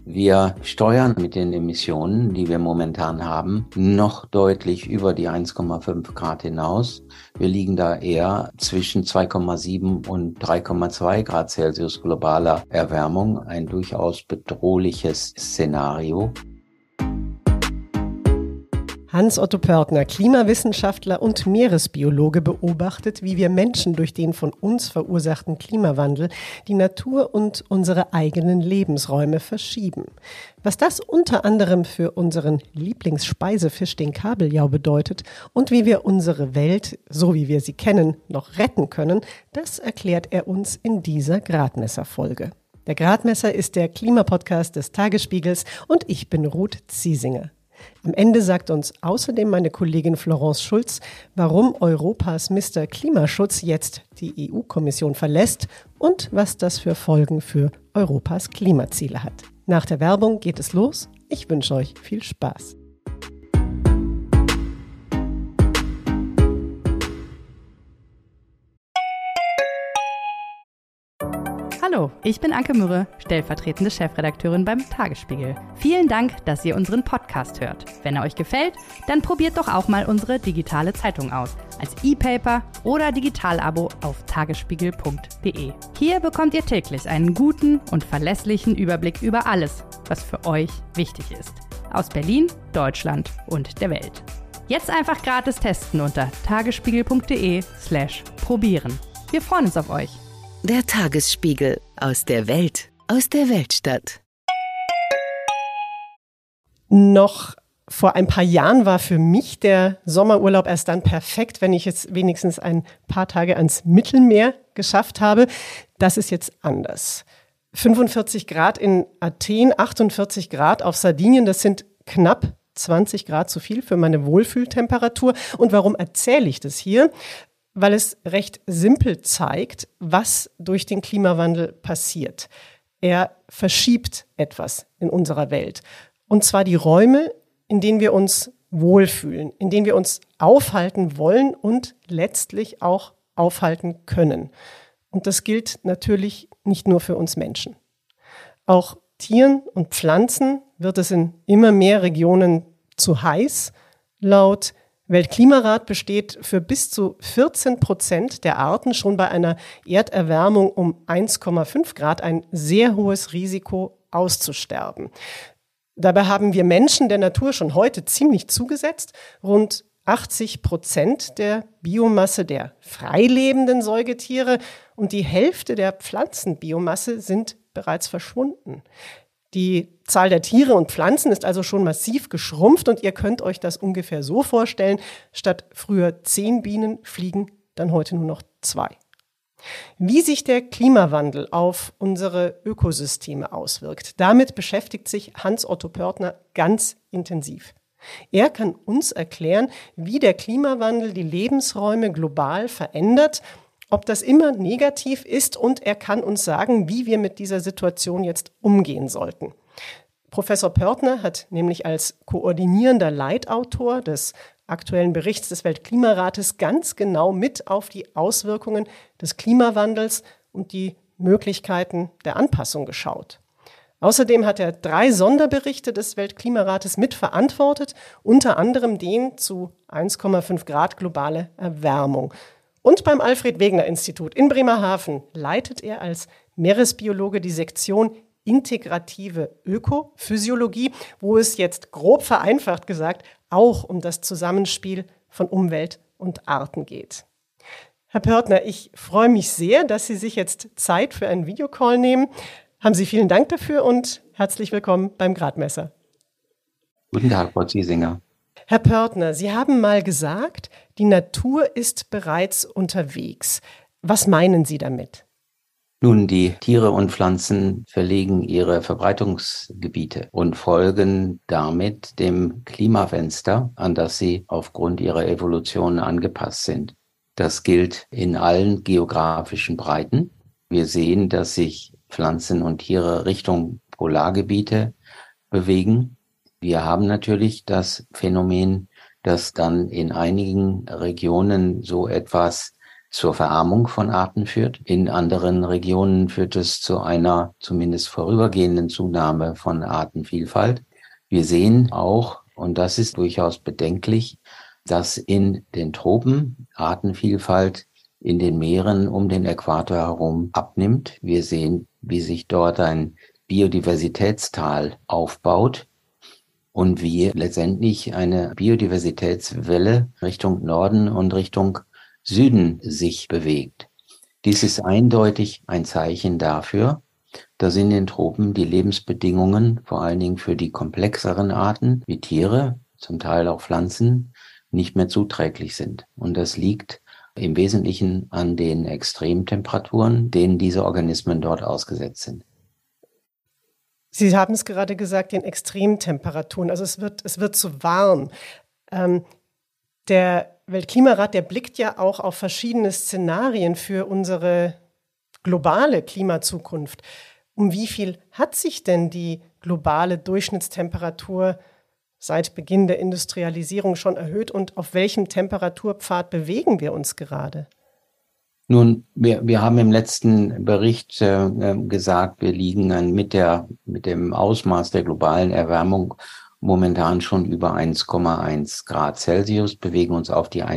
Wir steuern mit den Emissionen, die wir momentan haben, noch deutlich über die 1,5 Grad hinaus. Wir liegen da eher zwischen 2,7 und 3,2 Grad Celsius globaler Erwärmung, ein durchaus bedrohliches Szenario. Hans-Otto Pörtner, Klimawissenschaftler und Meeresbiologe, beobachtet, wie wir Menschen durch den von uns verursachten Klimawandel die Natur und unsere eigenen Lebensräume verschieben. Was das unter anderem für unseren Lieblingssspeisefisch, den Kabeljau, bedeutet und wie wir unsere Welt, so wie wir sie kennen, noch retten können, das erklärt er uns in dieser Gradmesser-Folge. Der Gradmesser ist der Klimapodcast des Tagesspiegels und ich bin Ruth Ziesinger. Am Ende sagt uns außerdem meine Kollegin Florence Schulz, warum Europas Mr. Klimaschutz jetzt die EU-Kommission verlässt und was das für Folgen für Europas Klimaziele hat. Nach der Werbung geht es los. Ich wünsche euch viel Spaß. Hallo, ich bin Anke Mürre, stellvertretende Chefredakteurin beim Tagesspiegel. Vielen Dank, dass ihr unseren Podcast hört. Wenn er euch gefällt, dann probiert doch auch mal unsere digitale Zeitung aus. Als E-Paper oder Digital-Abo auf tagesspiegel.de. Hier bekommt ihr täglich einen guten und verlässlichen Überblick über alles, was für euch wichtig ist. Aus Berlin, Deutschland und der Welt. Jetzt einfach gratis testen unter tagesspiegel.de/probieren. Wir freuen uns auf euch. Der Tagesspiegel aus der Weltstadt. Noch vor ein paar Jahren war für mich der Sommerurlaub erst dann perfekt, wenn ich es wenigstens ein paar Tage ans Mittelmeer geschafft habe. Das ist jetzt anders. 45 Grad in Athen, 48 Grad auf Sardinien, das sind knapp 20 Grad zu viel für meine Wohlfühltemperatur. Und warum erzähle ich das hier? Weil es recht simpel zeigt, was durch den Klimawandel passiert. Er verschiebt etwas in unserer Welt. Und zwar die Räume, in denen wir uns wohlfühlen, in denen wir uns aufhalten wollen und letztlich auch aufhalten können. Und das gilt natürlich nicht nur für uns Menschen. Auch Tieren und Pflanzen wird es in immer mehr Regionen zu heiß. Laut Weltklimarat besteht für bis zu 14% der Arten schon bei einer Erderwärmung um 1,5 Grad ein sehr hohes Risiko auszusterben. Dabei haben wir Menschen der Natur schon heute ziemlich zugesetzt. Rund 80% der Biomasse der freilebenden Säugetiere und die Hälfte der Pflanzenbiomasse sind bereits verschwunden. Die Zahl der Tiere und Pflanzen ist also schon massiv geschrumpft und ihr könnt euch das ungefähr so vorstellen, statt früher 10 Bienen fliegen dann heute nur noch 2. Wie sich der Klimawandel auf unsere Ökosysteme auswirkt, damit beschäftigt sich Hans-Otto Pörtner ganz intensiv. Er kann uns erklären, wie der Klimawandel die Lebensräume global verändert, ob das immer negativ ist und er kann uns sagen, wie wir mit dieser Situation jetzt umgehen sollten. Professor Pörtner hat nämlich als koordinierender Leitautor des aktuellen Berichts des Weltklimarates ganz genau mit auf die Auswirkungen des Klimawandels und die Möglichkeiten der Anpassung geschaut. Außerdem hat er 3 Sonderberichte des Weltklimarates mitverantwortet, unter anderem den zu 1,5 Grad globale Erwärmung. Und beim Alfred-Wegener-Institut in Bremerhaven leitet er als Meeresbiologe die Sektion Integrative Ökophysiologie, wo es jetzt grob vereinfacht gesagt auch um das Zusammenspiel von Umwelt und Arten geht. Herr Pörtner, ich freue mich sehr, dass Sie sich jetzt Zeit für einen Videocall nehmen. Haben Sie vielen Dank dafür und herzlich willkommen beim Gradmesser. Guten Tag, Frau Ziesinger. Herr Pörtner, Sie haben mal gesagt, die Natur ist bereits unterwegs. Was meinen Sie damit? Nun, die Tiere und Pflanzen verlegen ihre Verbreitungsgebiete und folgen damit dem Klimafenster, an das sie aufgrund ihrer Evolution angepasst sind. Das gilt in allen geografischen Breiten. Wir sehen, dass sich Pflanzen und Tiere Richtung Polargebiete bewegen. Wir haben natürlich das Phänomen, dass dann in einigen Regionen so etwas zur Verarmung von Arten führt. In anderen Regionen führt es zu einer zumindest vorübergehenden Zunahme von Artenvielfalt. Wir sehen auch, und das ist durchaus bedenklich, dass in den Tropen Artenvielfalt in den Meeren um den Äquator herum abnimmt. Wir sehen, wie sich dort ein Biodiversitätstal aufbaut und wie letztendlich eine Biodiversitätswelle Richtung Norden und Richtung Süden sich bewegt. Dies ist eindeutig ein Zeichen dafür, dass in den Tropen die Lebensbedingungen, vor allen Dingen für die komplexeren Arten wie Tiere, zum Teil auch Pflanzen, nicht mehr zuträglich sind. Und das liegt im Wesentlichen an den Extremtemperaturen, denen diese Organismen dort ausgesetzt sind. Sie haben es gerade gesagt, den Extremtemperaturen. Also es wird zu warm. Der Weltklimarat, der blickt ja auch auf verschiedene Szenarien für unsere globale Klimazukunft. Um wie viel hat sich denn die globale Durchschnittstemperatur seit Beginn der Industrialisierung schon erhöht und auf welchem Temperaturpfad bewegen wir uns gerade? Nun, wir haben im letzten Bericht gesagt, wir liegen mit dem Ausmaß der globalen Erwärmung momentan schon über 1,1 Grad Celsius, bewegen uns auf die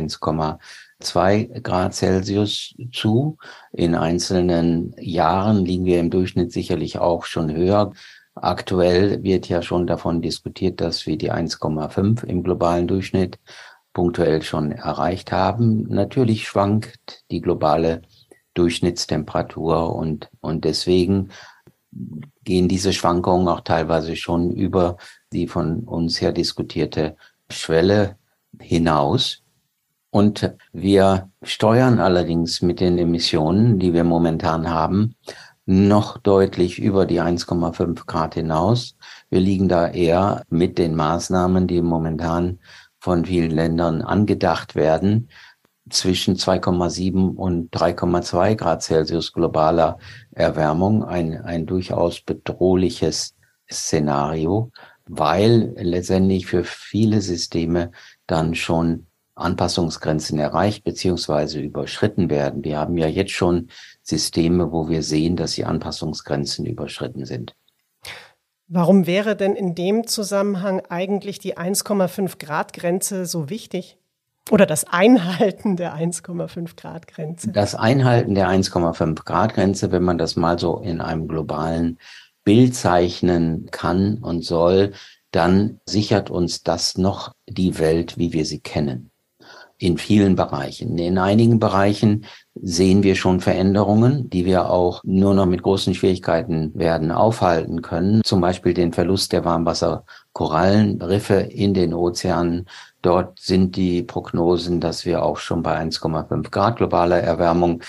1,2 Grad Celsius zu. In einzelnen Jahren liegen wir im Durchschnitt sicherlich auch schon höher. Aktuell wird ja schon davon diskutiert, dass wir die 1,5 im globalen Durchschnitt punktuell schon erreicht haben. Natürlich schwankt die globale Durchschnittstemperatur und deswegen gehen diese Schwankungen auch teilweise schon über die von uns her diskutierte Schwelle hinaus. Und wir steuern allerdings mit den Emissionen, die wir momentan haben, noch deutlich über die 1,5 Grad hinaus. Wir liegen da eher mit den Maßnahmen, die momentan von vielen Ländern angedacht werden, zwischen 2,7 und 3,2 Grad Celsius globaler Erwärmung, ein durchaus bedrohliches Szenario, weil letztendlich für viele Systeme dann schon Anpassungsgrenzen erreicht bzw. überschritten werden. Wir haben ja jetzt schon Systeme, wo wir sehen, dass die Anpassungsgrenzen überschritten sind. Warum wäre denn in dem Zusammenhang eigentlich die 1,5 Grad Grenze so wichtig? Oder das Einhalten der 1,5 Grad Grenze? Das Einhalten der 1,5 Grad Grenze, wenn man das mal so in einem globalen Bild zeichnen kann und soll, dann sichert uns das noch die Welt, wie wir sie kennen. In vielen Bereichen. In einigen Bereichen sehen wir schon Veränderungen, die wir auch nur noch mit großen Schwierigkeiten werden aufhalten können. Zum Beispiel den Verlust der Warmwasserkorallenriffe in den Ozeanen. Dort sind die Prognosen, dass wir auch schon bei 1,5 Grad globaler Erwärmung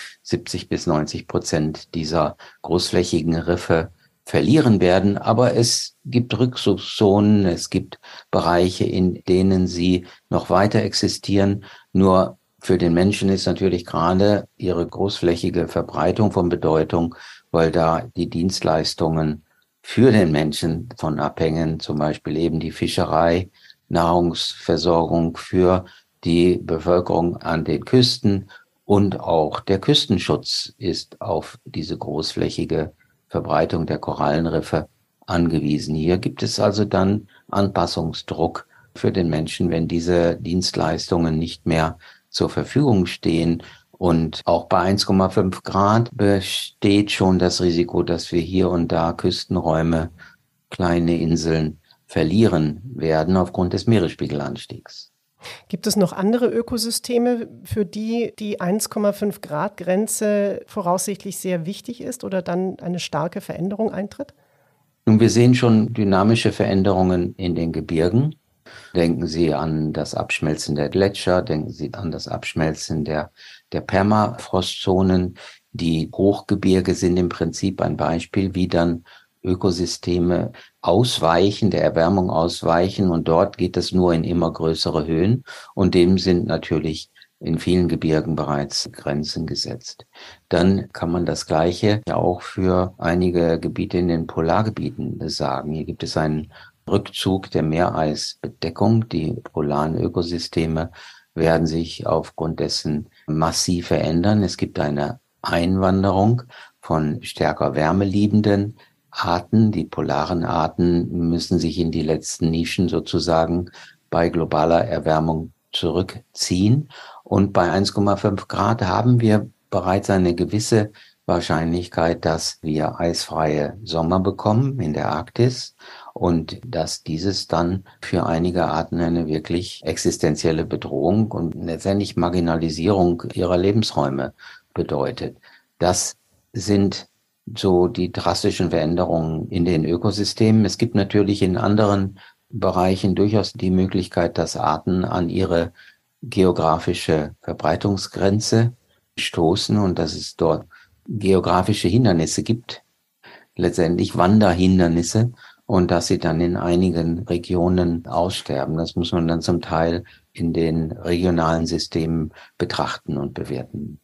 70-90% dieser großflächigen Riffe verlieren werden. Aber es gibt Rückzugszonen, es gibt Bereiche, in denen sie noch weiter existieren. Nur für den Menschen ist natürlich gerade ihre großflächige Verbreitung von Bedeutung, weil da die Dienstleistungen für den Menschen von abhängen, zum Beispiel eben die Fischerei, Nahrungsversorgung für die Bevölkerung an den Küsten und auch der Küstenschutz ist auf diese großflächige Verbreitung der Korallenriffe angewiesen. Hier gibt es also dann Anpassungsdruck für den Menschen, wenn diese Dienstleistungen nicht mehr zur Verfügung stehen. Und auch bei 1,5 Grad besteht schon das Risiko, dass wir hier und da Küstenräume, kleine Inseln verlieren werden aufgrund des Meeresspiegelanstiegs. Gibt es noch andere Ökosysteme, für die die 1,5 Grad Grenze voraussichtlich sehr wichtig ist oder dann eine starke Veränderung eintritt? Nun, wir sehen schon dynamische Veränderungen in den Gebirgen. Denken Sie an das Abschmelzen der Gletscher, denken Sie an das Abschmelzen der Permafrostzonen. Die Hochgebirge sind im Prinzip ein Beispiel, wie dann Ökosysteme ausweichen, der Erwärmung ausweichen und dort geht es nur in immer größere Höhen und dem sind natürlich in vielen Gebirgen bereits Grenzen gesetzt. Dann kann man das Gleiche ja auch für einige Gebiete in den Polargebieten sagen. Hier gibt es einen Rückzug der Meereisbedeckung. Die polaren Ökosysteme werden sich aufgrund dessen massiv verändern. Es gibt eine Einwanderung von stärker wärmeliebenden Arten. Die polaren Arten müssen sich in die letzten Nischen sozusagen bei globaler Erwärmung zurückziehen. Und bei 1,5 Grad haben wir bereits eine gewisse Wahrscheinlichkeit, dass wir eisfreie Sommer bekommen in der Arktis und dass dieses dann für einige Arten eine wirklich existenzielle Bedrohung und letztendlich Marginalisierung ihrer Lebensräume bedeutet. Das sind so die drastischen Veränderungen in den Ökosystemen. Es gibt natürlich in anderen Bereichen durchaus die Möglichkeit, dass Arten an ihre geografische Verbreitungsgrenze stoßen und dass es dort geografische Hindernisse gibt, letztendlich Wanderhindernisse, und dass sie dann in einigen Regionen aussterben. Das muss man dann zum Teil in den regionalen Systemen betrachten und bewerten.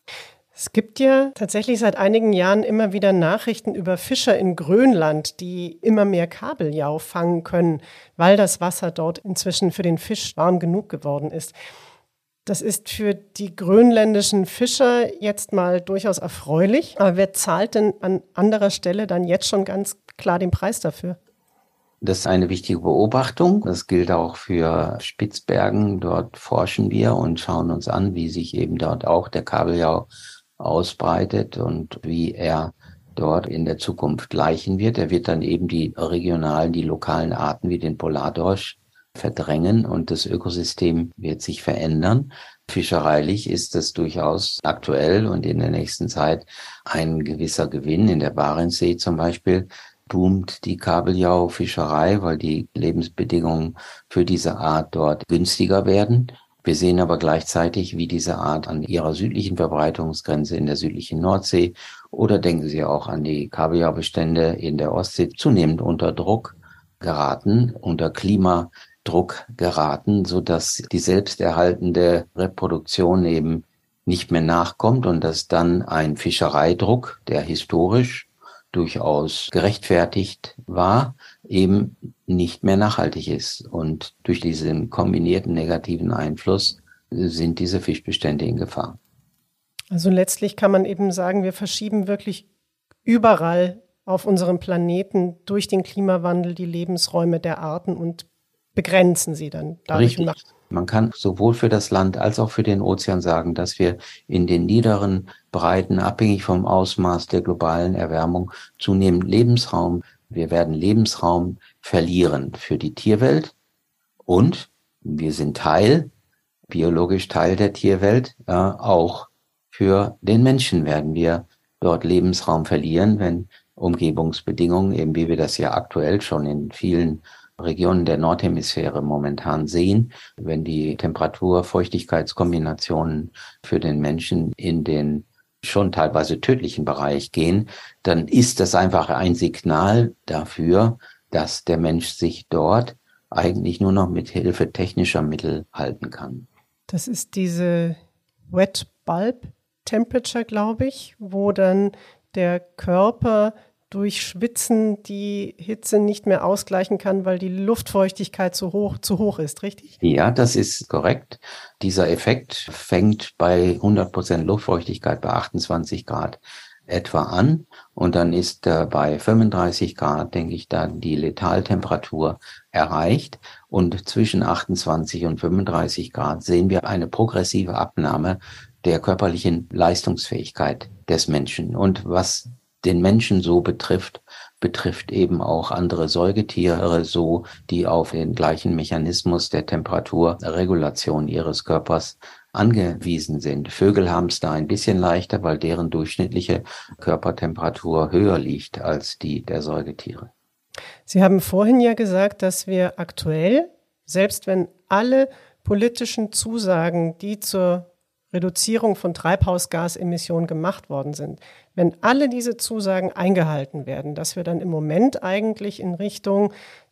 Es gibt ja tatsächlich seit einigen Jahren immer wieder Nachrichten über Fischer in Grönland, die immer mehr Kabeljau fangen können, weil das Wasser dort inzwischen für den Fisch warm genug geworden ist. Das ist für die grönländischen Fischer jetzt mal durchaus erfreulich. Aber wer zahlt denn an anderer Stelle dann jetzt schon ganz klar den Preis dafür? Das ist eine wichtige Beobachtung. Das gilt auch für Spitzbergen. Dort forschen wir und schauen uns an, wie sich eben dort auch der Kabeljau ausbreitet und wie er dort in der Zukunft laichen wird. Er wird dann eben die regionalen, die lokalen Arten wie den Polardorsch verdrängen und das Ökosystem wird sich verändern. Fischereilich ist es durchaus aktuell und in der nächsten Zeit ein gewisser Gewinn. In der Barentssee zum Beispiel boomt die Kabeljau-Fischerei, weil die Lebensbedingungen für diese Art dort günstiger werden. Wir sehen aber gleichzeitig, wie diese Art an ihrer südlichen Verbreitungsgrenze in der südlichen Nordsee oder denken Sie auch an die Kabeljaubestände in der Ostsee zunehmend unter Druck geraten, unter Klimadruck geraten, so dass die selbsterhaltende Reproduktion eben nicht mehr nachkommt und dass dann ein Fischereidruck, der historisch durchaus gerechtfertigt war, eben nicht mehr nachhaltig ist. Und durch diesen kombinierten negativen Einfluss sind diese Fischbestände in Gefahr. Also letztlich kann man eben sagen, wir verschieben wirklich überall auf unserem Planeten durch den Klimawandel die Lebensräume der Arten und begrenzen sie dann dadurch. Richtig. Man kann sowohl für das Land als auch für den Ozean sagen, dass wir in den niederen Breiten, abhängig vom Ausmaß der globalen Erwärmung, zunehmend wir werden Lebensraum verlieren für die Tierwelt und wir sind biologisch Teil der Tierwelt, auch für den Menschen werden wir dort Lebensraum verlieren, wenn Umgebungsbedingungen, eben wie wir das ja aktuell schon in vielen Regionen der Nordhemisphäre momentan sehen, wenn die Temperatur-Feuchtigkeitskombinationen für den Menschen in den schon teilweise tödlichen Bereich gehen, dann ist das einfach ein Signal dafür, dass der Mensch sich dort eigentlich nur noch mit Hilfe technischer Mittel halten kann. Das ist diese Wet Bulb Temperature, glaube ich, wo dann der Körper durch Schwitzen die Hitze nicht mehr ausgleichen kann, weil die Luftfeuchtigkeit zu hoch ist, richtig? Ja, das ist korrekt. Dieser Effekt fängt bei 100% Luftfeuchtigkeit bei 28 Grad etwa an und dann ist bei 35 Grad, denke ich, dann die Letaltemperatur erreicht und zwischen 28 und 35 Grad sehen wir eine progressive Abnahme der körperlichen Leistungsfähigkeit des Menschen. Und was den Menschen so betrifft eben auch andere Säugetiere so, die auf den gleichen Mechanismus der Temperaturregulation ihres Körpers angewiesen sind. Vögel haben es da ein bisschen leichter, weil deren durchschnittliche Körpertemperatur höher liegt als die der Säugetiere. Sie haben vorhin ja gesagt, dass wir aktuell, selbst wenn alle politischen Zusagen, die zur Reduzierung von Treibhausgasemissionen gemacht worden sind, wenn alle diese Zusagen eingehalten werden, dass wir dann im Moment eigentlich in Richtung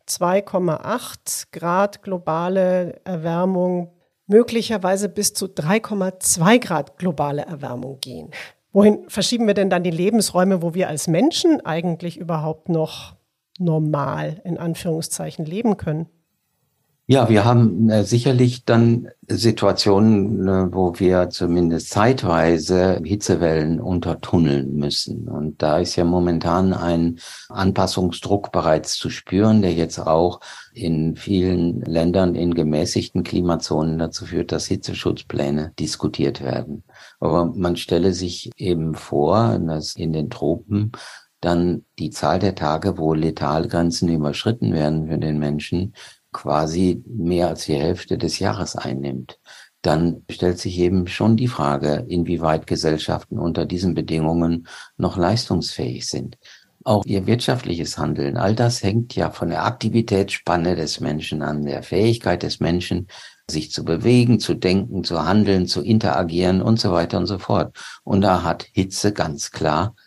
2,8 Grad globale Erwärmung, möglicherweise bis zu 3,2 Grad globale Erwärmung gehen. Wohin verschieben wir denn dann die Lebensräume, wo wir als Menschen eigentlich überhaupt noch normal, in Anführungszeichen, leben können? Ja, wir haben sicherlich dann Situationen, wo wir zumindest zeitweise Hitzewellen untertunneln müssen. Und da ist ja momentan ein Anpassungsdruck bereits zu spüren, der jetzt auch in vielen Ländern in gemäßigten Klimazonen dazu führt, dass Hitzeschutzpläne diskutiert werden. Aber man stelle sich eben vor, dass in den Tropen dann die Zahl der Tage, wo Letalgrenzen überschritten werden für den Menschen, quasi mehr als die Hälfte des Jahres einnimmt. Dann stellt sich eben schon die Frage, inwieweit Gesellschaften unter diesen Bedingungen noch leistungsfähig sind. Auch ihr wirtschaftliches Handeln, all das hängt ja von der Aktivitätsspanne des Menschen an, der Fähigkeit des Menschen, sich zu bewegen, zu denken, zu handeln, zu interagieren und so weiter und so fort. Und da hat Hitze ganz klar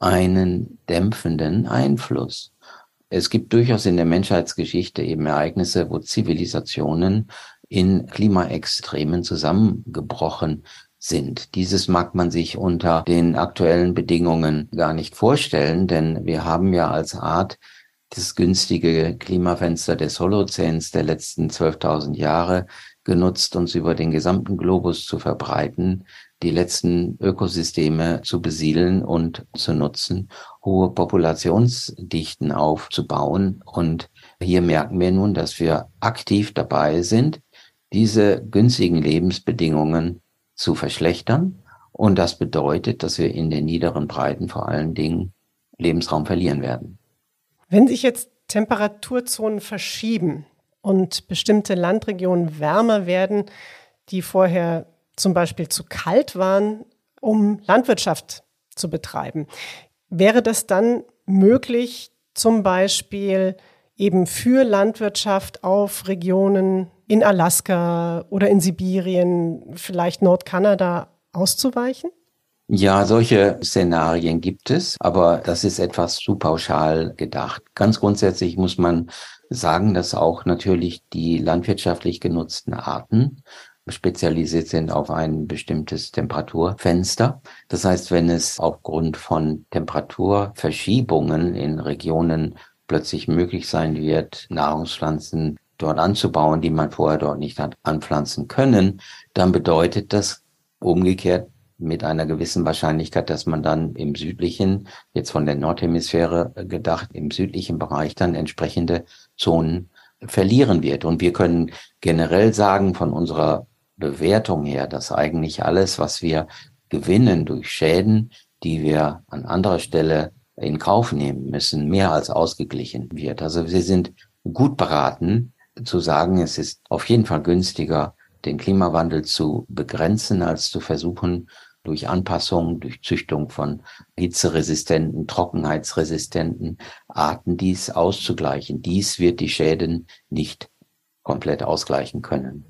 einen dämpfenden Einfluss. Es gibt durchaus in der Menschheitsgeschichte eben Ereignisse, wo Zivilisationen in Klimaextremen zusammengebrochen sind. Dieses mag man sich unter den aktuellen Bedingungen gar nicht vorstellen, denn wir haben ja als Art das günstige Klimafenster des Holozäns der letzten 12.000 Jahre genutzt, uns über den gesamten Globus zu verbreiten, die letzten Ökosysteme zu besiedeln und zu nutzen, hohe Populationsdichten aufzubauen. Und hier merken wir nun, dass wir aktiv dabei sind, diese günstigen Lebensbedingungen zu verschlechtern. Und das bedeutet, dass wir in den niederen Breiten vor allen Dingen Lebensraum verlieren werden. Wenn sich jetzt Temperaturzonen verschieben und bestimmte Landregionen wärmer werden, die vorher zum Beispiel zu kalt waren, um Landwirtschaft zu betreiben, wäre das dann möglich, zum Beispiel eben für Landwirtschaft auf Regionen in Alaska oder in Sibirien, vielleicht Nordkanada auszuweichen? Ja, solche Szenarien gibt es, aber das ist etwas zu pauschal gedacht. Ganz grundsätzlich muss man sagen, dass auch natürlich die landwirtschaftlich genutzten Arten spezialisiert sind auf ein bestimmtes Temperaturfenster. Das heißt, wenn es aufgrund von Temperaturverschiebungen in Regionen plötzlich möglich sein wird, Nahrungspflanzen dort anzubauen, die man vorher dort nicht hat anpflanzen können, dann bedeutet das umgekehrt mit einer gewissen Wahrscheinlichkeit, dass man dann im südlichen, jetzt von der Nordhemisphäre gedacht, im südlichen Bereich dann entsprechende Zonen verlieren wird. Und wir können generell sagen von unserer Bewertung her, dass eigentlich alles, was wir gewinnen durch Schäden, die wir an anderer Stelle in Kauf nehmen müssen, mehr als ausgeglichen wird. Also wir sind gut beraten zu sagen, es ist auf jeden Fall günstiger, den Klimawandel zu begrenzen, als zu versuchen, durch Anpassung, durch Züchtung von hitzeresistenten, trockenheitsresistenten Arten dies auszugleichen. Dies wird die Schäden nicht komplett ausgleichen können.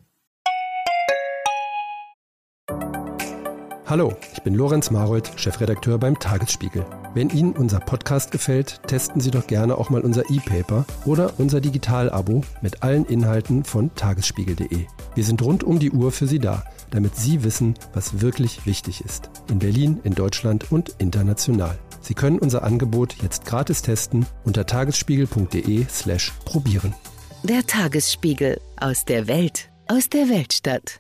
Hallo, ich bin Lorenz Marold, Chefredakteur beim Tagesspiegel. Wenn Ihnen unser Podcast gefällt, testen Sie doch gerne auch mal unser E-Paper oder unser Digital-Abo mit allen Inhalten von tagesspiegel.de. Wir sind rund um die Uhr für Sie da, damit Sie wissen, was wirklich wichtig ist. In Berlin, in Deutschland und international. Sie können unser Angebot jetzt gratis testen unter tagesspiegel.de/probieren. Der Tagesspiegel aus der Welt, aus der Weltstadt.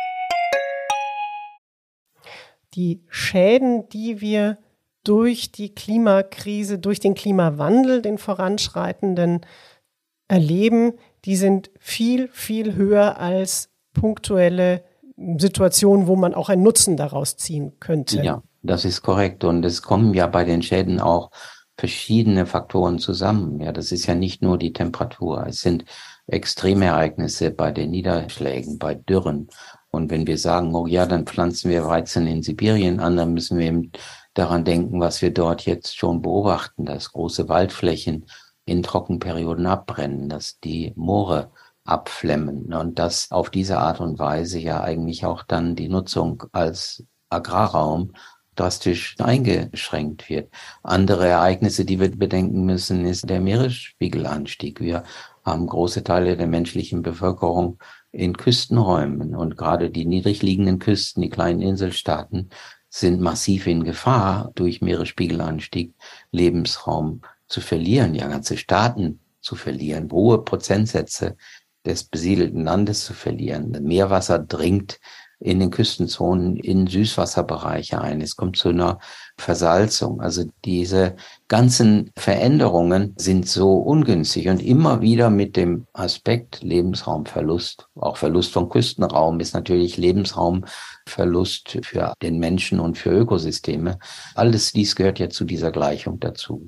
Die Schäden, die wir durch die Klimakrise, durch den Klimawandel, den voranschreitenden, erleben, die sind viel, viel höher als punktuelle Situationen, wo man auch einen Nutzen daraus ziehen könnte. Ja, das ist korrekt. Und es kommen ja bei den Schäden auch verschiedene Faktoren zusammen. Ja, das ist ja nicht nur die Temperatur. Es sind Extremereignisse bei den Niederschlägen, bei Dürren. Und wenn wir sagen, oh ja, dann pflanzen wir Weizen in Sibirien an, dann müssen wir eben daran denken, was wir dort jetzt schon beobachten, dass große Waldflächen in Trockenperioden abbrennen, dass die Moore abflemmen und dass auf diese Art und Weise ja eigentlich auch dann die Nutzung als Agrarraum drastisch eingeschränkt wird. Andere Ereignisse, die wir bedenken müssen, ist der Meeresspiegelanstieg. Wir haben große Teile der menschlichen Bevölkerung in Küstenräumen und gerade die niedrig liegenden Küsten, die kleinen Inselstaaten, sind massiv in Gefahr, durch Meeresspiegelanstieg Lebensraum zu verlieren, ja ganze Staaten zu verlieren. Hohe Prozentsätze des besiedelten Landes zu verlieren. Meerwasser dringt in den Küstenzonen in Süßwasserbereiche ein. Es kommt zu einer Versalzung. Also diese ganzen Veränderungen sind so ungünstig und immer wieder mit dem Aspekt Lebensraumverlust. Auch Verlust von Küstenraum ist natürlich Lebensraumverlust für den Menschen und für Ökosysteme. Alles dies gehört ja zu dieser Gleichung dazu.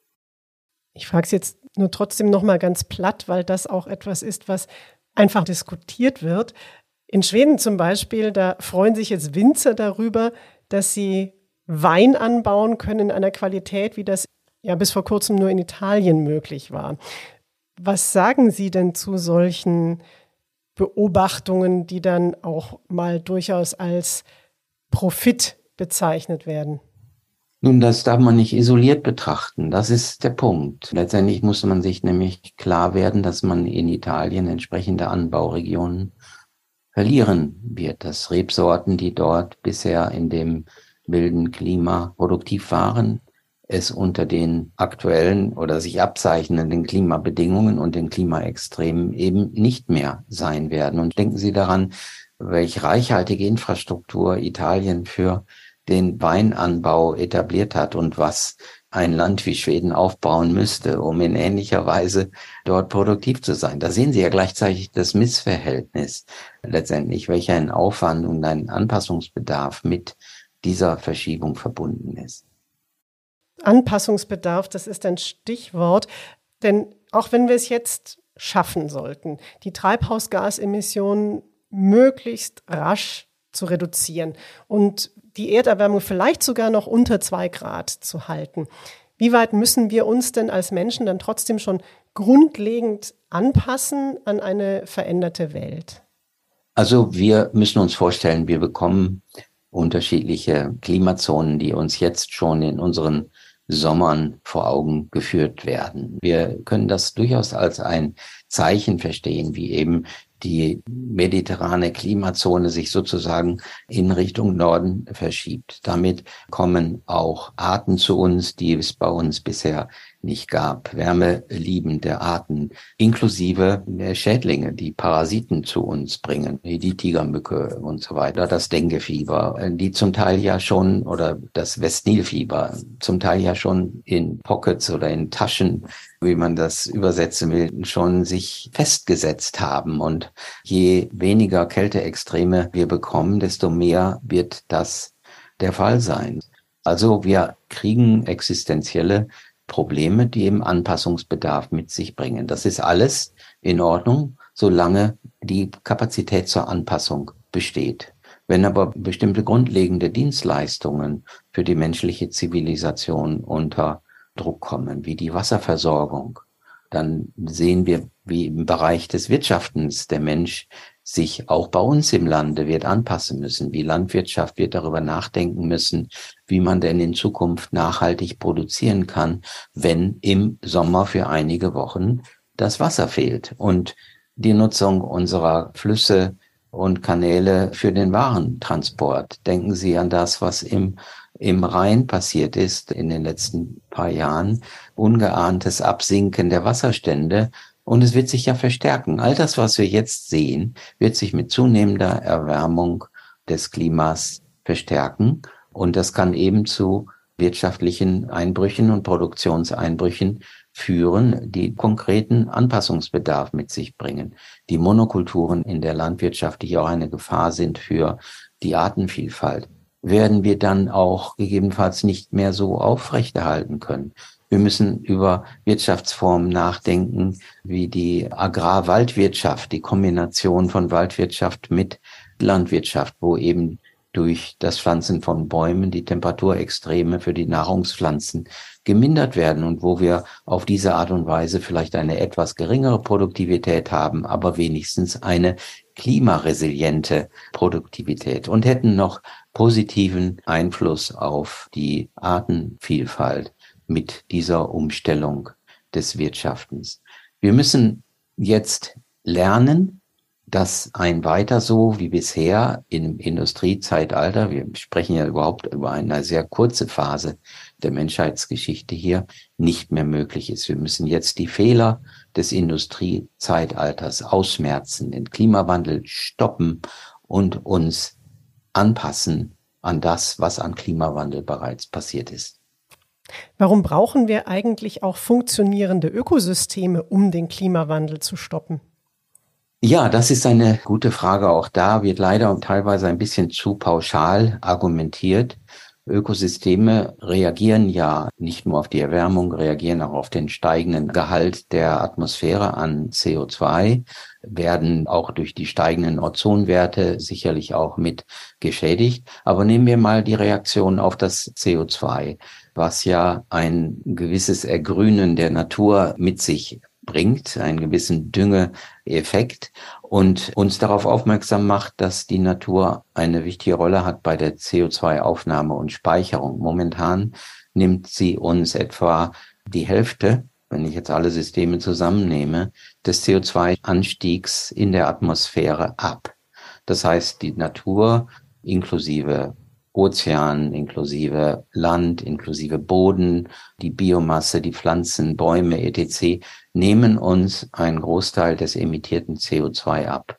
Ich frage es jetzt nur trotzdem nochmal ganz platt, weil das auch etwas ist, was einfach diskutiert wird. In Schweden zum Beispiel, da freuen sich jetzt Winzer darüber, dass sie Wein anbauen können in einer Qualität, wie das ja bis vor kurzem nur in Italien möglich war. Was sagen Sie denn zu solchen Beobachtungen, die dann auch mal durchaus als Profit bezeichnet werden? Nun, das darf man nicht isoliert betrachten. Das ist der Punkt. Letztendlich muss man sich nämlich klar werden, dass man in Italien entsprechende Anbauregionen verlieren wird. Dass Rebsorten, die dort bisher in dem milden Klima produktiv waren, es unter den aktuellen oder sich abzeichnenden Klimabedingungen und den Klimaextremen eben nicht mehr sein werden. Und denken Sie daran, welch reichhaltige Infrastruktur Italien für den Weinanbau etabliert hat und was ein Land wie Schweden aufbauen müsste, um in ähnlicher Weise dort produktiv zu sein. Da sehen Sie ja gleichzeitig das Missverhältnis letztendlich, welcher ein Aufwand und ein Anpassungsbedarf mit dieser Verschiebung verbunden ist. Anpassungsbedarf, das ist ein Stichwort, denn auch wenn wir es jetzt schaffen sollten, die Treibhausgasemissionen möglichst rasch zu reduzieren und die Erderwärmung vielleicht sogar noch unter 2 Grad zu halten. Wie weit müssen wir uns denn als Menschen dann trotzdem schon grundlegend anpassen an eine veränderte Welt? Also wir müssen uns vorstellen, wir bekommen unterschiedliche Klimazonen, die uns jetzt schon in unseren Sommern vor Augen geführt werden. Wir können das durchaus als ein Zeichen verstehen, wie eben die mediterrane Klimazone sich sozusagen in Richtung Norden verschiebt. Damit kommen auch Arten zu uns, die es bei uns bisher nicht gab. Wärmeliebende Arten, inklusive der Schädlinge, die Parasiten zu uns bringen, wie die Tigermücke und so weiter, das Denguefieber, die zum Teil ja schon, oder das Westnilfieber, zum Teil ja schon in Pockets oder in Taschen, wie man das übersetzen will, schon sich festgesetzt haben. Und je weniger Kälteextreme wir bekommen, desto mehr wird das der Fall sein. Also wir kriegen existenzielle Probleme, die eben Anpassungsbedarf mit sich bringen. Das ist alles in Ordnung, solange die Kapazität zur Anpassung besteht. Wenn aber bestimmte grundlegende Dienstleistungen für die menschliche Zivilisation unter Druck kommen, wie die Wasserversorgung, dann sehen wir, wie im Bereich des Wirtschaftens der Mensch sich auch bei uns im Lande wird anpassen müssen. Die Landwirtschaft wird darüber nachdenken müssen, wie man denn in Zukunft nachhaltig produzieren kann, wenn im Sommer für einige Wochen das Wasser fehlt und die Nutzung unserer Flüsse und Kanäle für den Warentransport. Denken Sie an das, was im Rhein passiert ist in den letzten paar Jahren. Ungeahntes Absinken der Wasserstände. Und es wird sich ja verstärken. All das, was wir jetzt sehen, wird sich mit zunehmender Erwärmung des Klimas verstärken. Und das kann eben zu wirtschaftlichen Einbrüchen und Produktionseinbrüchen führen, die konkreten Anpassungsbedarf mit sich bringen. Die Monokulturen in der Landwirtschaft, die ja auch eine Gefahr sind für die Artenvielfalt, werden wir dann auch gegebenenfalls nicht mehr so aufrechterhalten können. Wir müssen über Wirtschaftsformen nachdenken, wie die Agrarwaldwirtschaft, die Kombination von Waldwirtschaft mit Landwirtschaft, wo eben durch das Pflanzen von Bäumen die Temperaturextreme für die Nahrungspflanzen gemindert werden und wo wir auf diese Art und Weise vielleicht eine etwas geringere Produktivität haben, aber wenigstens eine klimaresiliente Produktivität und hätten noch positiven Einfluss auf die Artenvielfalt mit dieser Umstellung des Wirtschaftens. Wir müssen jetzt lernen, dass ein weiter so wie bisher im Industriezeitalter, wir sprechen ja überhaupt über eine sehr kurze Phase der Menschheitsgeschichte hier, nicht mehr möglich ist. Wir müssen jetzt die Fehler des Industriezeitalters ausmerzen, den Klimawandel stoppen und uns anpassen an das, was an Klimawandel bereits passiert ist. Warum brauchen wir eigentlich auch funktionierende Ökosysteme, um den Klimawandel zu stoppen? Ja, das ist eine gute Frage. Auch da wird leider teilweise ein bisschen zu pauschal argumentiert. Ökosysteme reagieren ja nicht nur auf die Erwärmung, reagieren auch auf den steigenden Gehalt der Atmosphäre an CO2, werden auch durch die steigenden Ozonwerte sicherlich auch mit geschädigt. Aber nehmen wir mal die Reaktion auf das CO2, was ja ein gewisses Ergrünen der Natur mit sich bringt, einen gewissen Düngeeffekt und uns darauf aufmerksam macht, dass die Natur eine wichtige Rolle hat bei der CO2-Aufnahme und Speicherung. Momentan nimmt sie uns etwa die Hälfte, wenn ich jetzt alle Systeme zusammennehme, des CO2-Anstiegs in der Atmosphäre ab. Das heißt, die Natur inklusive Ozean, inklusive Land, inklusive Boden, die Biomasse, die Pflanzen, Bäume, etc. nehmen uns einen Großteil des emittierten CO2 ab.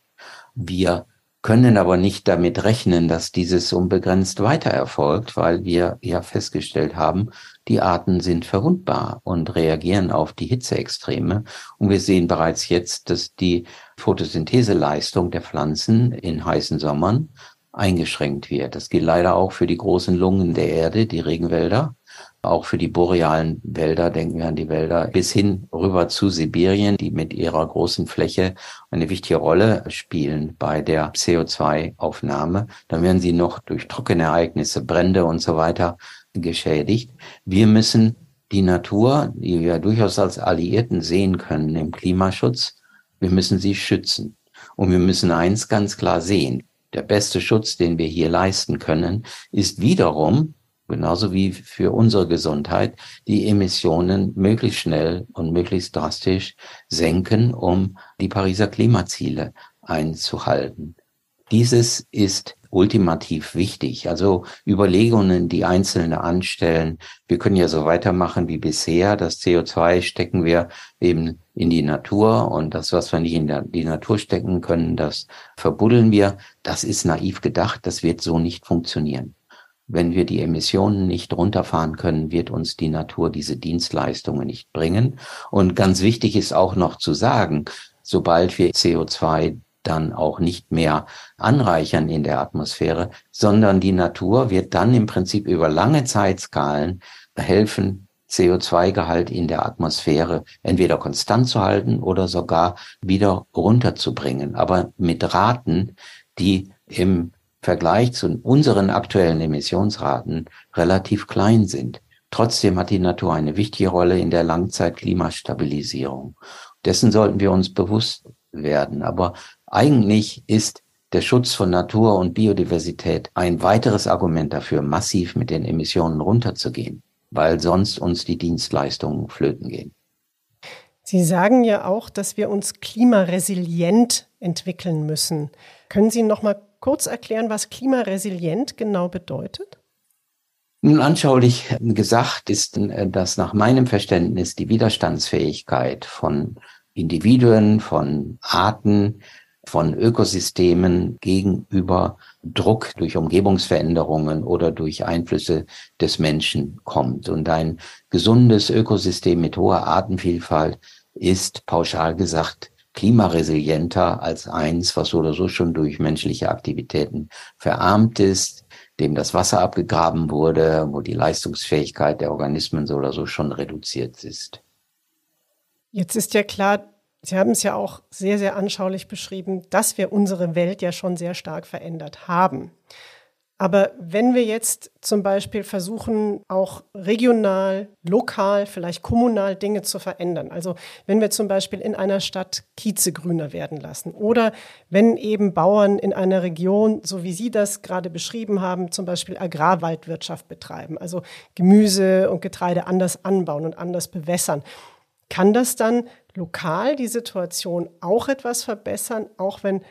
Wir können aber nicht damit rechnen, dass dieses unbegrenzt weiter erfolgt, weil wir ja festgestellt haben, die Arten sind verwundbar und reagieren auf die Hitzeextreme. Und wir sehen bereits jetzt, dass die Photosyntheseleistung der Pflanzen in heißen Sommern eingeschränkt wird. Das gilt leider auch für die großen Lungen der Erde, die Regenwälder, auch für die borealen Wälder, denken wir an die Wälder, bis hin rüber zu Sibirien, die mit ihrer großen Fläche eine wichtige Rolle spielen bei der CO2-Aufnahme. Dann werden sie noch durch Trockenereignisse, Brände und so weiter geschädigt. Wir müssen die Natur, die wir durchaus als Alliierten sehen können im Klimaschutz, wir müssen sie schützen. Und wir müssen eins ganz klar sehen: Der beste Schutz, den wir hier leisten können, ist wiederum, genauso wie für unsere Gesundheit, die Emissionen möglichst schnell und möglichst drastisch senken, um die Pariser Klimaziele einzuhalten. Dieses ist ultimativ wichtig. Also Überlegungen, die Einzelne anstellen, wir können ja so weitermachen wie bisher. Das CO2 stecken wir eben in die Natur und das, was wir nicht in die Natur stecken können, das verbuddeln wir. Das ist naiv gedacht, das wird so nicht funktionieren. Wenn wir die Emissionen nicht runterfahren können, wird uns die Natur diese Dienstleistungen nicht bringen. Und ganz wichtig ist auch noch zu sagen, sobald wir CO2 dann auch nicht mehr anreichern in der Atmosphäre, sondern die Natur wird dann im Prinzip über lange Zeitskalen helfen, CO2-Gehalt in der Atmosphäre entweder konstant zu halten oder sogar wieder runterzubringen, aber mit Raten, die im Vergleich zu unseren aktuellen Emissionsraten relativ klein sind. Trotzdem hat die Natur eine wichtige Rolle in der Langzeit-Klimastabilisierung. Dessen sollten wir uns bewusst werden. Aber eigentlich ist der Schutz von Natur und Biodiversität ein weiteres Argument dafür, massiv mit den Emissionen runterzugehen, weil sonst uns die Dienstleistungen flöten gehen. Sie sagen ja auch, dass wir uns klimaresilient entwickeln müssen. Können Sie noch mal kurz erklären, was klimaresilient genau bedeutet? Nun, anschaulich gesagt ist, dass nach meinem Verständnis die Widerstandsfähigkeit von Individuen, von Arten, von Ökosystemen gegenüber Druck durch Umgebungsveränderungen oder durch Einflüsse des Menschen kommt. Und ein gesundes Ökosystem mit hoher Artenvielfalt ist, pauschal gesagt, klimaresilienter als eins, was so oder so schon durch menschliche Aktivitäten verarmt ist, dem das Wasser abgegraben wurde, wo die Leistungsfähigkeit der Organismen so oder so schon reduziert ist. Jetzt ist ja klar, Sie haben es ja auch sehr, sehr anschaulich beschrieben, dass wir unsere Welt ja schon sehr stark verändert haben. Aber wenn wir jetzt zum Beispiel versuchen, auch regional, lokal, vielleicht kommunal Dinge zu verändern, also wenn wir zum Beispiel in einer Stadt Kieze grüner werden lassen oder wenn eben Bauern in einer Region, so wie Sie das gerade beschrieben haben, zum Beispiel Agrarwaldwirtschaft betreiben, also Gemüse und Getreide anders anbauen und anders bewässern, kann das dann lokal die Situation auch etwas verbessern, auch wenn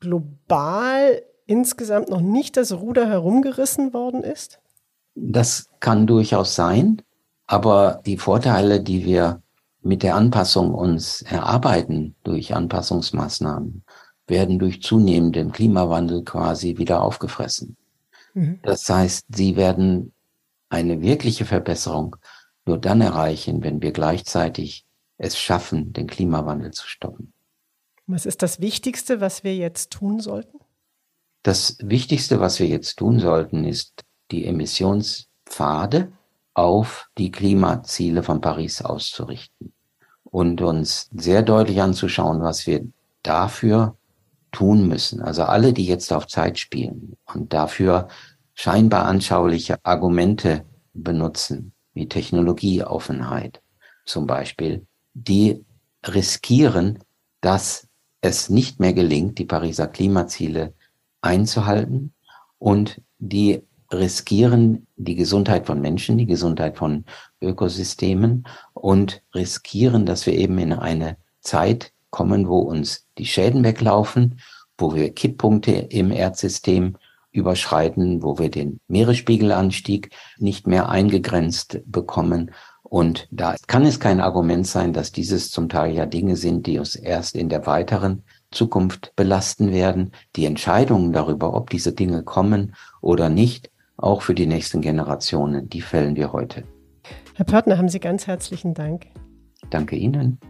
global insgesamt noch nicht das Ruder herumgerissen worden ist? Das kann durchaus sein, aber die Vorteile, die wir mit der Anpassung uns erarbeiten durch Anpassungsmaßnahmen, werden durch zunehmenden Klimawandel quasi wieder aufgefressen. Das heißt, sie werden eine wirkliche Verbesserung nur dann erreichen, wenn wir gleichzeitig es schaffen, den Klimawandel zu stoppen. Was ist das Wichtigste, was wir jetzt tun sollten? Das Wichtigste, was wir jetzt tun sollten, ist, die Emissionspfade auf die Klimaziele von Paris auszurichten und uns sehr deutlich anzuschauen, was wir dafür tun müssen. Also alle, die jetzt auf Zeit spielen und dafür scheinbar anschauliche Argumente benutzen, wie Technologieoffenheit zum Beispiel, die riskieren, dass es nicht mehr gelingt, die Pariser Klimaziele einzuhalten, und die riskieren die Gesundheit von Menschen, die Gesundheit von Ökosystemen und riskieren, dass wir eben in eine Zeit kommen, wo uns die Schäden weglaufen, wo wir Kipppunkte im Erdsystem überschreiten, wo wir den Meeresspiegelanstieg nicht mehr eingegrenzt bekommen. Und da kann es kein Argument sein, dass dieses zum Teil ja Dinge sind, die uns erst in der weiteren Zukunft belasten werden. Die Entscheidungen darüber, ob diese Dinge kommen oder nicht, auch für die nächsten Generationen, die fällen wir heute. Herr Pörtner, haben Sie ganz herzlichen Dank. Danke Ihnen.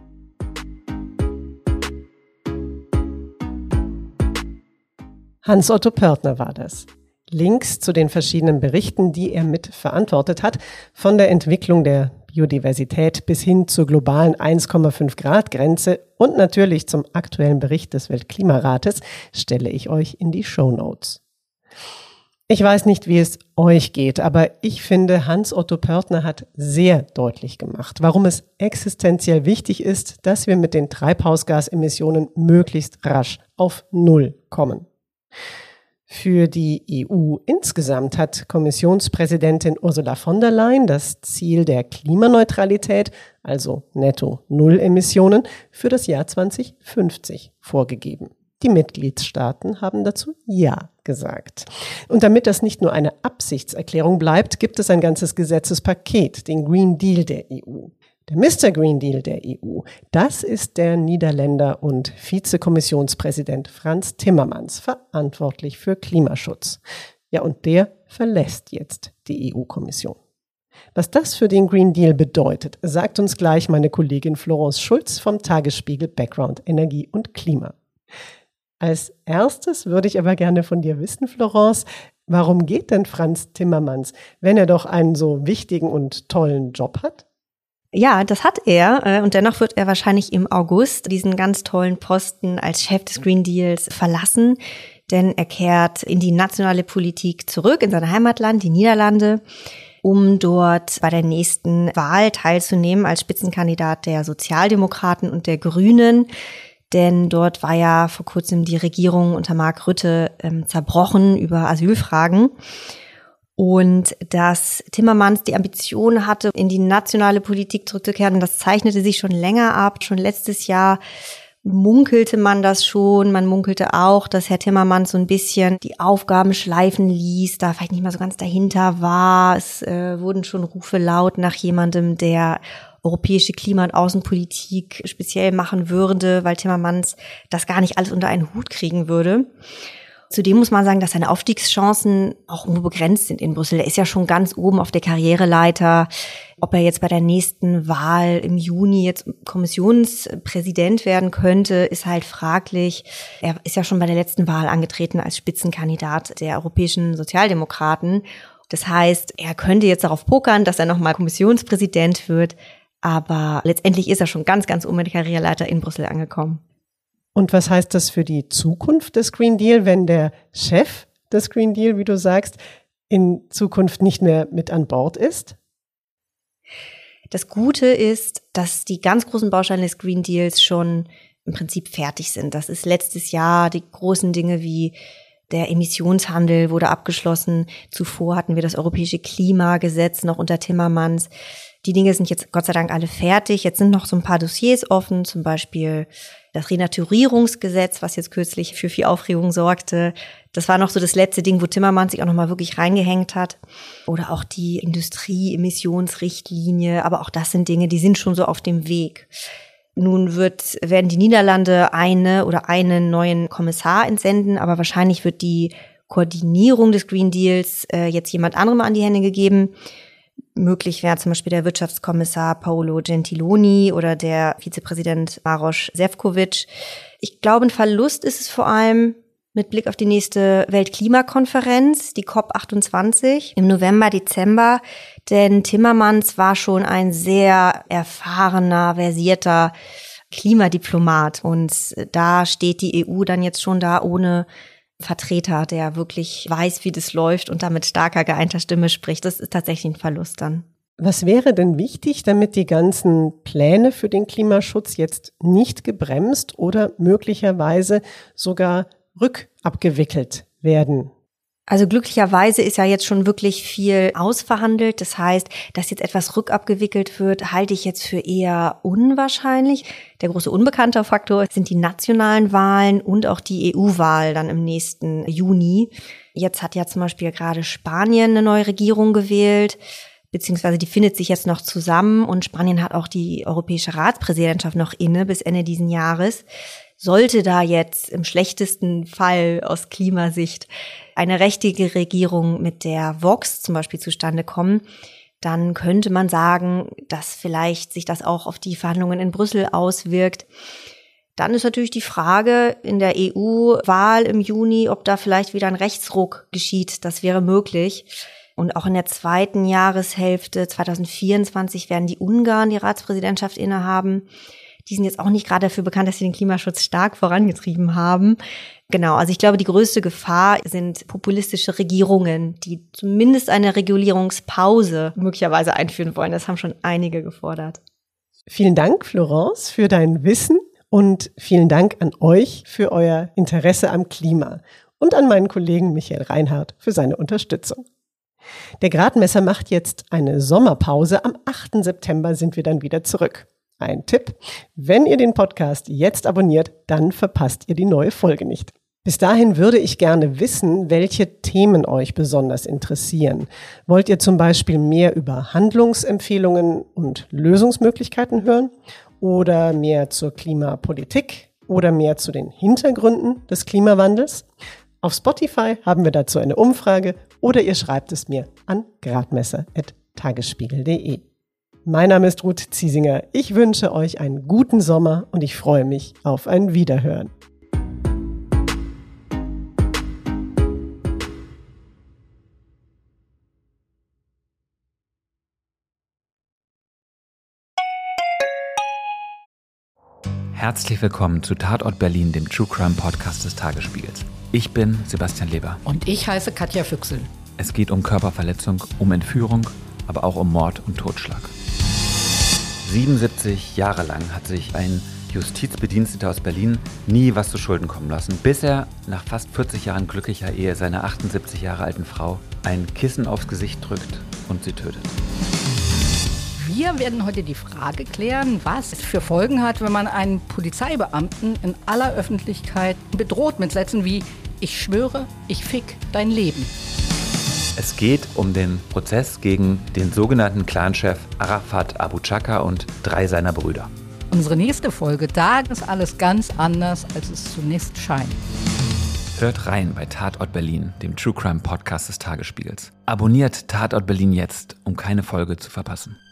Hans-Otto Pörtner war das. Links zu den verschiedenen Berichten, die er mit verantwortet hat, von der Entwicklung der Biodiversität bis hin zur globalen 1,5 Grad Grenze und natürlich zum aktuellen Bericht des Weltklimarates, stelle ich euch in die Shownotes. Ich weiß nicht, wie es euch geht, aber ich finde, Hans-Otto Pörtner hat sehr deutlich gemacht, warum es existenziell wichtig ist, dass wir mit den Treibhausgasemissionen möglichst rasch auf Null kommen. Für die EU insgesamt hat Kommissionspräsidentin Ursula von der Leyen das Ziel der Klimaneutralität, also Netto-Null-Emissionen, für das Jahr 2050 vorgegeben. Die Mitgliedstaaten haben dazu Ja gesagt. Und damit das nicht nur eine Absichtserklärung bleibt, gibt es ein ganzes Gesetzespaket, den Green Deal der EU. Der Mr. Green Deal der EU, das ist der Niederländer und Vizekommissionspräsident Frans Timmermans, verantwortlich für Klimaschutz. Ja, und der verlässt jetzt die EU-Kommission. Was das für den Green Deal bedeutet, sagt uns gleich meine Kollegin Florence Schulz vom Tagesspiegel Background Energie und Klima. Als erstes würde ich aber gerne von dir wissen, Florence, warum geht denn Frans Timmermans, wenn er doch einen so wichtigen und tollen Job hat? Ja, das hat er und dennoch wird er wahrscheinlich im August diesen ganz tollen Posten als Chef des Green Deals verlassen, denn er kehrt in die nationale Politik zurück, in sein Heimatland, die Niederlande, um dort bei der nächsten Wahl teilzunehmen als Spitzenkandidat der Sozialdemokraten und der Grünen. Denn dort war ja vor kurzem die Regierung unter Mark Rutte zerbrochen über Asylfragen. Und dass Timmermans die Ambition hatte, in die nationale Politik zurückzukehren, und das zeichnete sich schon länger ab. Schon letztes Jahr munkelte man das schon. Man munkelte auch, dass Herr Timmermans so ein bisschen die Aufgaben schleifen ließ, da vielleicht nicht mal so ganz dahinter war. Es wurden schon Rufe laut nach jemandem, der europäische Klima- und Außenpolitik speziell machen würde, weil Timmermans das gar nicht alles unter einen Hut kriegen würde. Zudem muss man sagen, dass seine Aufstiegschancen auch nur begrenzt sind in Brüssel. Er ist ja schon ganz oben auf der Karriereleiter. Ob er jetzt bei der nächsten Wahl im Juni jetzt Kommissionspräsident werden könnte, ist halt fraglich. Er ist ja schon bei der letzten Wahl angetreten als Spitzenkandidat der europäischen Sozialdemokraten. Das heißt, er könnte jetzt darauf pokern, dass er nochmal Kommissionspräsident wird. Aber letztendlich ist er schon ganz, ganz oben in der Karriereleiter in Brüssel angekommen. Und was heißt das für die Zukunft des Green Deal, wenn der Chef des Green Deal, wie du sagst, in Zukunft nicht mehr mit an Bord ist? Das Gute ist, dass die ganz großen Bausteine des Green Deals schon im Prinzip fertig sind. Das ist letztes Jahr die großen Dinge wie der Emissionshandel wurde abgeschlossen. Zuvor hatten wir das europäische Klimagesetz noch unter Timmermans. Die Dinge sind jetzt Gott sei Dank alle fertig. Jetzt sind noch so ein paar Dossiers offen, zum Beispiel das Renaturierungsgesetz, was jetzt kürzlich für viel Aufregung sorgte. Das war noch so das letzte Ding, wo Timmermans sich auch nochmal wirklich reingehängt hat. Oder auch die Industrieemissionsrichtlinie. Aber auch das sind Dinge, die sind schon so auf dem Weg. Nun werden die Niederlande einen neuen Kommissar entsenden. Aber wahrscheinlich wird die Koordinierung des Green Deals jetzt jemand anderem an die Hände gegeben. Möglich wäre zum Beispiel der Wirtschaftskommissar Paolo Gentiloni oder der Vizepräsident Maroš Šefčovič. Ich glaube, ein Verlust ist es vor allem mit Blick auf die nächste Weltklimakonferenz, die COP28 im November, Dezember. Denn Timmermans war schon ein sehr erfahrener, versierter Klimadiplomat. Und da steht die EU dann jetzt schon da ohne Vertreter, der wirklich weiß, wie das läuft und da mit starker, geeinter Stimme spricht. Das ist tatsächlich ein Verlust dann. Was wäre denn wichtig, damit die ganzen Pläne für den Klimaschutz jetzt nicht gebremst oder möglicherweise sogar rückabgewickelt werden? Also glücklicherweise ist ja jetzt schon wirklich viel ausverhandelt. Das heißt, dass jetzt etwas rückabgewickelt wird, halte ich jetzt für eher unwahrscheinlich. Der große unbekannte Faktor sind die nationalen Wahlen und auch die EU-Wahl dann im nächsten Juni. Jetzt hat ja zum Beispiel gerade Spanien eine neue Regierung gewählt, beziehungsweise die findet sich jetzt noch zusammen und Spanien hat auch die Europäische Ratspräsidentschaft noch inne bis Ende diesen Jahres. Sollte da jetzt im schlechtesten Fall aus Klimasicht eine rechtige Regierung mit der Vox zum Beispiel zustande kommen, dann könnte man sagen, dass vielleicht sich das auch auf die Verhandlungen in Brüssel auswirkt. Dann ist natürlich die Frage in der EU-Wahl im Juni, ob da vielleicht wieder ein Rechtsruck geschieht. Das wäre möglich. Und auch in der zweiten Jahreshälfte 2024 werden die Ungarn die Ratspräsidentschaft innehaben. Die sind jetzt auch nicht gerade dafür bekannt, dass sie den Klimaschutz stark vorangetrieben haben. Genau, also ich glaube, die größte Gefahr sind populistische Regierungen, die zumindest eine Regulierungspause möglicherweise einführen wollen. Das haben schon einige gefordert. Vielen Dank, Florence, für dein Wissen und vielen Dank an euch für euer Interesse am Klima und an meinen Kollegen Michael Reinhardt für seine Unterstützung. Der Gradmesser macht jetzt eine Sommerpause. Am 8. September sind wir dann wieder zurück. Ein Tipp: Wenn ihr den Podcast jetzt abonniert, dann verpasst ihr die neue Folge nicht. Bis dahin würde ich gerne wissen, welche Themen euch besonders interessieren. Wollt ihr zum Beispiel mehr über Handlungsempfehlungen und Lösungsmöglichkeiten hören? Oder mehr zur Klimapolitik? Oder mehr zu den Hintergründen des Klimawandels? Auf Spotify haben wir dazu eine Umfrage oder ihr schreibt es mir an gradmesser@tagesspiegel.de. Mein Name ist Ruth Ziesinger. Ich wünsche euch einen guten Sommer und ich freue mich auf ein Wiederhören. Herzlich willkommen zu Tatort Berlin, dem True Crime Podcast des Tagesspiegels. Ich bin Sebastian Leber. Und ich heiße Katja Füchsel. Es geht um Körperverletzung, um Entführung, aber auch um Mord und Totschlag. 77 Jahre lang hat sich ein Justizbediensteter aus Berlin nie was zu Schulden kommen lassen, bis er nach fast 40 Jahren glücklicher Ehe seiner 78 Jahre alten Frau ein Kissen aufs Gesicht drückt und sie tötet. Wir werden heute die Frage klären, was es für Folgen hat, wenn man einen Polizeibeamten in aller Öffentlichkeit bedroht mit Sätzen wie „Ich schwöre, ich fick dein Leben“. Es geht um den Prozess gegen den sogenannten Clanchef Arafat Abu Chaka und 3 seiner Brüder. Unsere nächste Folge, da ist alles ganz anders, als es zunächst scheint. Hört rein bei Tatort Berlin, dem True Crime Podcast des Tagesspiegels. Abonniert Tatort Berlin jetzt, um keine Folge zu verpassen.